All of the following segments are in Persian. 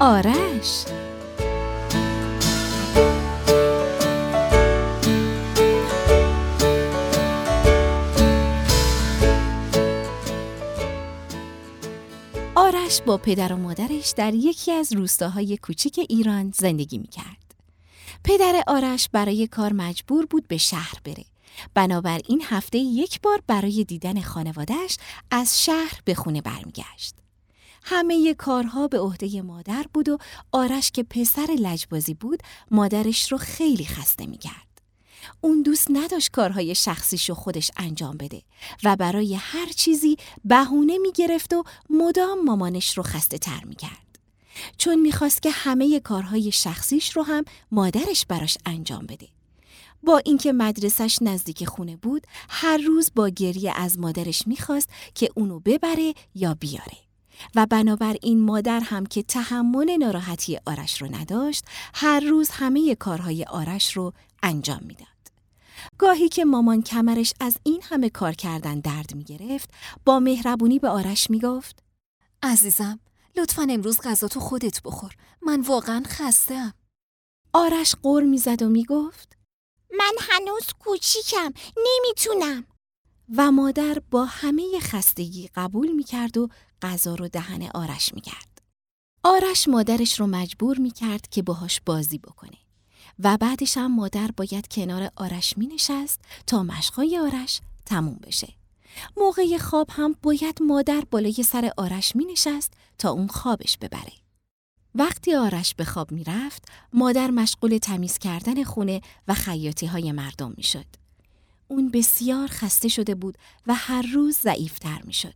آرش. آرش با پدر و مادرش در یکی از روستاهای کوچیک ایران زندگی می‌کرد. پدر آرش برای کار مجبور بود به شهر بره. بنابراین هفته یک بار برای دیدن خانواده‌اش از شهر به خونه برمیگشت. همه کارها به عهده مادر بود و آرش که پسر لجبازی بود مادرش رو خیلی خسته می‌کرد. اون دوست نداشت کارهای شخصیشو خودش انجام بده و برای هر چیزی بهونه می‌گرفت و مدام مامانش رو خسته تر می‌کرد. چون می‌خواست که همه کارهای شخصیش رو هم مادرش براش انجام بده. با اینکه مدرسش نزدیک خونه بود، هر روز با گریه از مادرش می‌خواست که اونو ببره یا بیاره. و بنابراین مادر هم که تحمل ناراحتی آرش رو نداشت، هر روز همه کارهای آرش رو انجام میداد. گاهی که مامان کمرش از این همه کار کردن درد می‌گرفت، با مهربونی به آرش میگفت: عزیزم، لطفاً امروز غذا تو خودت بخور. من واقعاً خسته‌ام. آرش غر میزد و میگفت: من هنوز کوچیکم، نمیتونم. و مادر با همه خستگی قبول میکرد و غذا رو دهن آرش میکرد. آرش مادرش رو مجبور میکرد که باهاش بازی بکنه و بعدش هم مادر باید کنار آرش مینشست تا مشقای آرش تموم بشه. موقع خواب هم باید مادر بالای سر آرش مینشست تا اون خوابش ببره. وقتی آرش به خواب میرفت، مادر مشغول تمیز کردن خونه و خیاطی‌های مردم میشد. اون بسیار خسته شده بود و هر روز ضعیف‌تر میشد.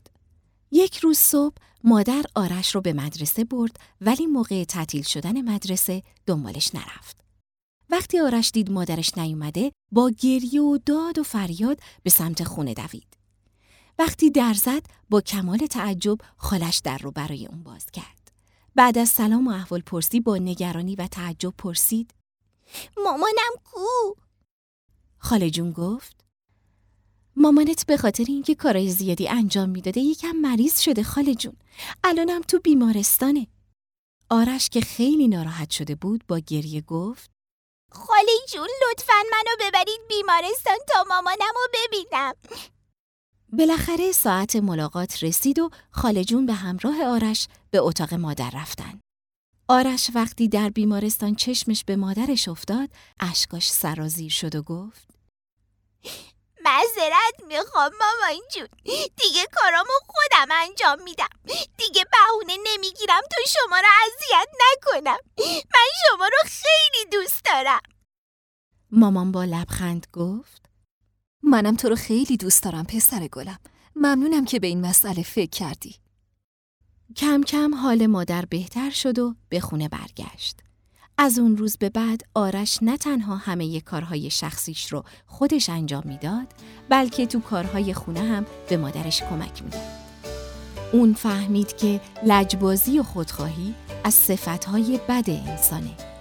یک روز صبح مادر آرش رو به مدرسه برد، ولی موقع تعطیل شدن مدرسه دنبالش نرفت. وقتی آرش دید مادرش نیومده، با گریه و داد و فریاد به سمت خونه دوید. وقتی در زد، با کمال تعجب خالش در رو برای اون باز کرد. بعد از سلام و احوال پرسی با نگرانی و تعجب پرسید: مامانم کو؟ خاله جون گفت: مامانت به خاطر اینکه کارای زیادی انجام میداده یکم مریض شده خاله جون. الانم تو بیمارستانه. آرش که خیلی ناراحت شده بود با گریه گفت: خاله جون لطفاً منو ببرید بیمارستان تا مامانمو ببینم. بالاخره ساعت ملاقات رسید و خاله جون به همراه آرش به اتاق مادر رفتن. آرش وقتی در بیمارستان چشمش به مادرش افتاد، اشکاش سرازیر شد و گفت: معذرت میخوام مامان جون، دیگه کارامو خودم انجام میدم. دیگه بهونه نمیگیرم تا شما رو اذیت نکنم. من شما رو خیلی دوست دارم. مامان با لبخند گفت: منم تو رو خیلی دوست دارم پسر گلم. ممنونم که به این مسئله فکر کردی. کم کم حال مادر بهتر شد و به خونه برگشت. از اون روز به بعد آرش نه تنها همه کارهای شخصیش رو خودش انجام میداد، بلکه تو کارهای خونه هم به مادرش کمک میداد. اون فهمید که لجبازی و خودخواهی از صفتهای بد انسانه